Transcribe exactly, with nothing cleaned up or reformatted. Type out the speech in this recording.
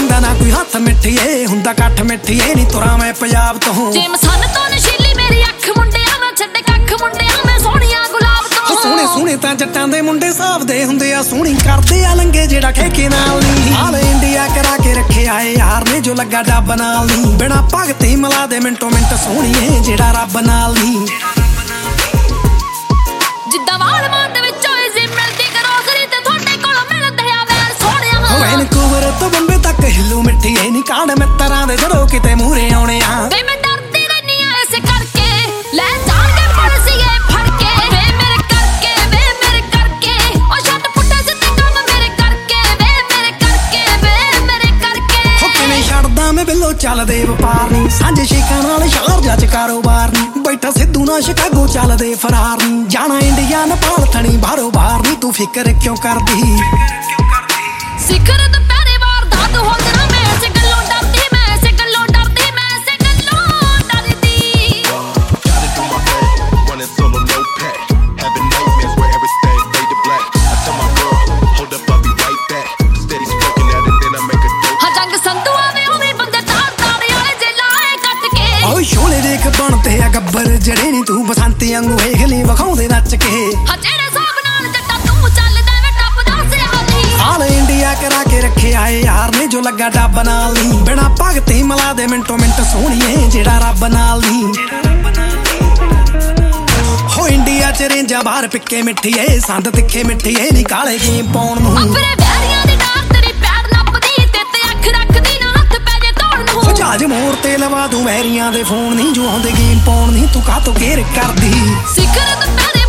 ਦਿੰਦਾ ਨਾ ਕੋਈ ਹੱਥ ਮਿੱਠੀਏ, ਹੁੰਦਾ ਕੱਠ ਮਿੱਠੀਏ ਨੀ ਤੁਰਾਂ ਮੈਂ ਪੰਜਾਬ ਤੋਂ। ਜੇ ਮਸਨ ਤੋਂ ਨਸ਼ੀਲੀ ਮੇਰੀ ਅੱਖ ਮੁੰਡਿਆਂ ਨਾ ਛੱਡ ਕੱਖ ਮੁੰਡਿਆਂ ਮੈਂ ਸੋਹਣੀਆਂ ਗੁਲਾਬ ਤੋਂ। ਸੋਹਣੇ ਸੋਹਣੇ ਤਾਂ ਜੱਟਾਂ ਦੇ ਮੁੰਡੇ ਸਾਫਦੇ ਹੁੰਦੇ ਆ, ਸੋਹਣੀ ਕਰਦੇ ਆ ਲੰਗੇ ਜਿਹੜਾ ਠੇਕੇ ਨਾਲ ਨੀ। ਆਲ ਇੰਡੀਆ ਕਰਾ ਕੇ ਰੱਖਿਆ ਏ ਯਾਰ ਨੇ ਜੋ ਲੱਗਾ ਡੱਬ ਨਾਲ ਨੀ, ਬਿਨਾ ਭਗਤੀ ਮਿਲਾ ਦੇ ਮਿੰਟੋ ਮਿੰਟ ਸੋਹਣੀਏ ਜਿਹੜਾ ਰੱਬ ਨਾਲ ਨੀ। ਜਿੱਦਾਂ ਵਾਲ ਮਾਂ ਦੇ ਵਿੱਚ ਹੋਏ ਸੀ ਮਿਲਦੀ ਗਰੋਸਰੀ ਤੇ ਤੁਹਾਡੇ ਕੋਲੋਂ ਮਿਲਦੇ ਆ ਵੈਰ ਸੋਹਣਿਆ। ਵੈਨਕੂਵਰ ਤੋਂ ਬੰਬੇ ਤੱਕ ਹਿੱਲੂ ਮਿੱਠੀਏ ਨੀ, ਕਾਂਡ ਮਿੱਤਰਾਂ ਦੇ ਜਦੋਂ ਕਿਤੇ ਮੂਹਰੇ ਆਉਣੇ ਆ। ਵੇ ਮੈਂ ਡਰਦੀ ਰਹਿਨੀ ਆ ਇਸੇ ਕਰਕੇ ਲੈ ਜਾਣਗੇ ਪੁਲਿਸੀਏ ਫੜ ਕੇ। ਵੇ ਮੇਰੇ ਕਰਕੇ ਵੇ ਮੇਰੇ ਕਰਕੇ ਉਹ ਛੱਡ ਪੁੱਟੇ ਸਿੱਧੇ ਕੰਮ ਮੇਰੇ ਕਰਕੇ। ਵੇ ਮੇਰੇ ਕਰਕੇ ਵੇ ਮੇਰੇ ਕਰਕੇ ਹੋ ਕਿਵੇਂ ਛੱਡਦਾ ਮੈਂ ਬਿੱਲੋ ਚੱਲਦੇ ਵਪਾਰ ਨੀ, ਸਾਂਝੇ ਸ਼ੇਕਾਂ ਨਾਲ ਸ਼ਾਰਜਾ ਚ ਕਾਰੋਬਾਰ ਨੀ। ਬੈਠਾ ਸਿੱਧੂ ਨਾਲ ਸ਼ਿਕਾਗੋ ਚੱਲਦੇ ਫਰਾਰ ਨੀ, ਜਾਣਾ ਇੰਡੀਆ ਨੇਪਾਲ ਥਣੀ ਬਾਹਰੋਂ ਬਾਹਰ ਨੀ। ਤੂੰ ਫਿਕਰ ਕਿਉਂ ਕਰਦੀ ਸਿਖਰ ਦੁਪਹਿਰੇ ਵਾਰਦਾਤ ਹੋ ਜਾਣਾ। ਮੈਂ ਇਸੇ ਗੱਲੋਂ ਡਰਦੀ, ਮੈਂ ਇਸੇ ਗੱਲੋਂ ਡਰਦੀ, ਮੈਂ ਇਸੇ ਗੱਲੋਂ ਡਰਦੀ। Gotta do my thing, running solo, no pay. Having nightmares where everything fade to black. I tell my girl, hold up, I'll be right back. Steady smoking at it, then I make a dope. ਹਾਂ ਜੰਗ ਸੰਧੂ ਆਵੇ ਉਹ ਵੀ ਬੰਦੇ ਤਾਰ ਤਾਰੇ ਵਾਲੇ ਜੇ ਲਾਏ ਕੱਟ ਕੇ। ਓਏ ਸ਼ੋਲੇ ਦੇਖ ਬਣਤੇ ਆ ਗੱਬਰ ਜਿਹੜੇ ਨੀ, ਤੂੰ ਬਸੰਤੀ ਵਾਂਗੂ ਵੇਖ ਲਈ ਵਿਖਾਉਂਦੇ ਨੱਚ ਕੇ। ਹਾਂ ਜਿਹੜੇ ਹਿਸਾਬ ਨਾਲ ਜੱਟਾ ਤੂੰ ਚੱਲਦਾ ਵੇ ਟੱਪ ਦੱਸ ਰਿਹਾ ਨਹੀਂ। ਆਲ ਇੰਡੀਆ ਕਰਾ ਕੇ ਰੱਖਿਆ ਏ ਯਾਰ ਨੇ ਜੋ ਲੱਗਾ ਡੱਬ ਨਾਲ ਨੀ, ਬਿਨਾ ਭਗਤੀ ਮਿਲਾ ਦੇ ਮਿੰਟੋ ਮਿੰਟ ਸੋਹਣੀਏ ਜਿਹੜਾ ਰੱਬ ਨਾਲ ਨੀ। ਹੋ ਇੰਡੀਆ ਚ ਰੇਂਜਾਂ ਬਾਹਰ ਪਿੱਕੇ ਮਿੱਠੀਏ, ਸੰਦ ਤਿੱਖੇ ਮਿੱਠੀਏ ਨੀ ਕਾਲੇ ਗੇਮ ਪਾਉਣ ਨੂੰ। ਅਫਰੇ ਵੈਰੀਆਂ ਦੀ ਡਾਰ ਤੇਰੀ ਪੈਰ ਨੱਪਦੀ ਤੇ ਤੇ ਅੱਖ ਰੱਖਦੀ ਨਾ ਹੱਥ ਪੈ ਜੇ ਤੋੜਨ ਨੂੰ। ਜਹਾਜ਼ ਮੋੜ ਤੇ ਲਵਾ ਦੂੰ ਵੈਰੀਆਂ ਦੇ ਫੋਨ ਨੀ, ਜੋ ਆਉਂਦੇ ਗੇਮ ਪਾਉਣ ਨੀ। ਤੂੰ ਕਾਹਤੋਂ ਕੇਅਰ ਕਰਦੀ ਸਿਖਰ ਦੁਪਹਿਰੇ